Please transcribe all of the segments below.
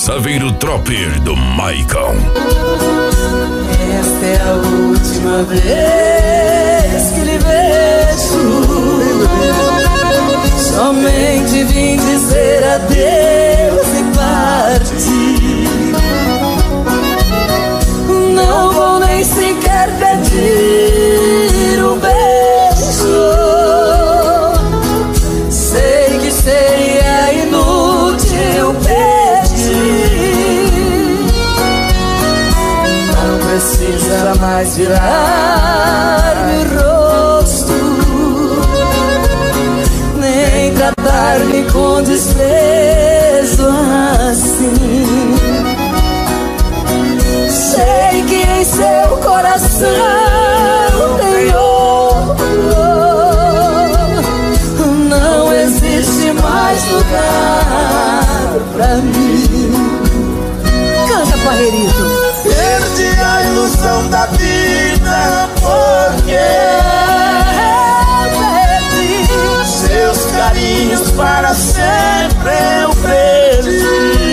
Saveiro Tropper do Maicon. Esta é a última vez que lhe vejo. Somente vim dizer adeus e partir. Não vou nem sequer pedir um beijo. Sei que seria inútil pedir. Não precisa mais virar-me o rosto, nem tratar-me com desprezo assim. Sei que em seu coração tem outro. Não existe mais lugar pra mim. Canta, Parreirito. Perdi a ilusão da vida porque perdi seus carinhos para sempre. Eu perdi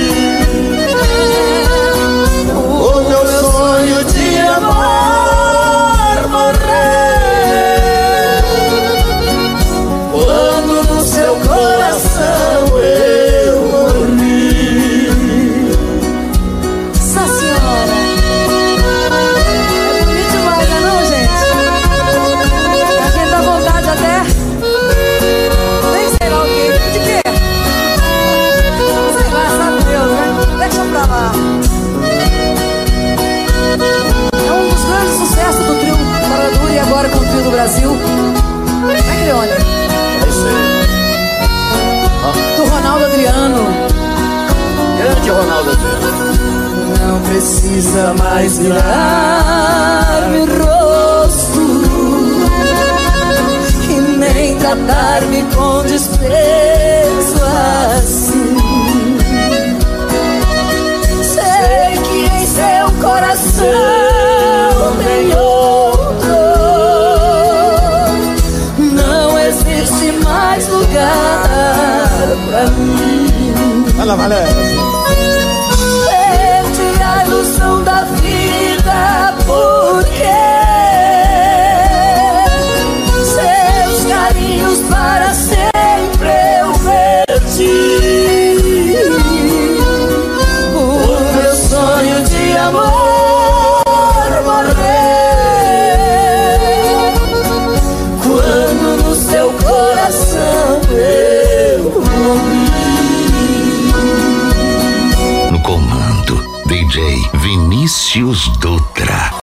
o meu sonho de amor morrer quando no seu coração eu morri. Nossa Senhora, é bonito demais, não é não, gente? A gente dá vontade até, nem sei lá o que, de quê? Sei lá, sabe Deus, né? Deixa pra lá. É um dos grandes sucessos do trio Paradura e agora com o trio do Brasil. Vai, Creone. É isso aí. Do Ronaldo Adriano. Grande Ronaldo Adriano. Não precisa mais virar-me o rosto e nem tratar-me com desprezo assim. Sei que em seu coração tem outro. Não existe mais lugar pra mim. Vai lá, Valéria. Perdi a ilusão da vida porque seus carinhos para sempre eu perdi. O meu sonho de amor morrer quando no seu coração eu morri. No comando, DJ Vinícius Dutra.